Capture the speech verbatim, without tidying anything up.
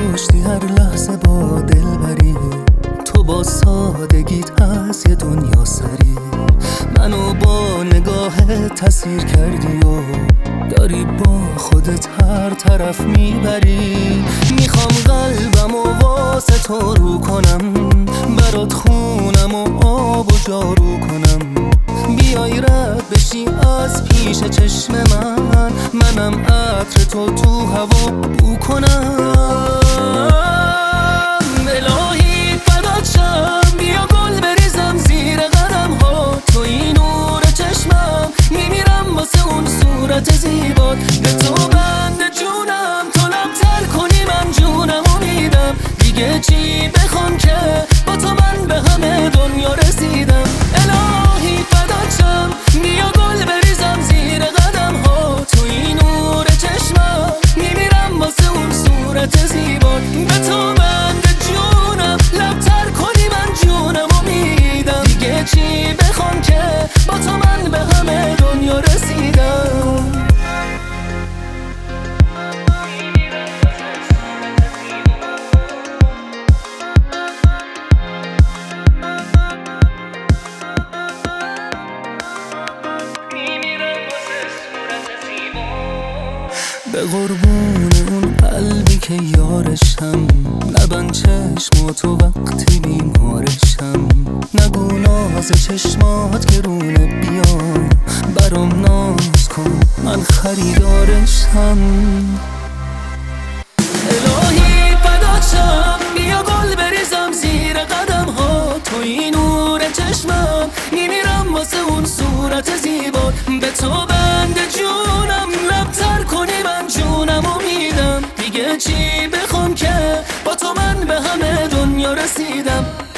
کشتی هر لحظه با دلبری، تو با سادگیت از یه دنیا سری منو با نگاهت تسیر کردی و داری با خودت هر طرف میبری. میخوام قلبم و واسه تو رو کنم، برات خونم و آب و جارو کنم، بیای رد بشی از پیش چشم من، منم عطر تو تو هوا بو کنم. الهی فدات شم، بیا گل بریزم زیر قدم ها، تو این نور چشمم، میمیرم واسه اون صورت زیبات. به تو بند جونم، تو لبتر کنی من جونم و میدم، دیگه چی بخوام که با تو من به همه دنیا رسیدم. الهی فدات شم، بیا گل بریزم زیر قدم ها، تو این نور چشمم، میمیرم واسه اون صورت زیبات. به تو بند جونم، لبتر کنی من جونم و میدم، دیگه چی بخوام که با تو من به همه دنیا رسیدم. به قربون اون قلبی که یارشم، نبند چشماتو وقتی بیمارشم، نگو ناز چشمات گرونه، بیا برام ناز کن من خریدارشم. الهی فدات شم، بیا گل بریزم زیر قدم ها، تو این نور چشمم، میمیرم واسه اون صورت زیبات. به تو بند جونم، لبتر کنی من جونم و میدم، دیگه چی بخوام که با تو من به همه دنیا رسیدم.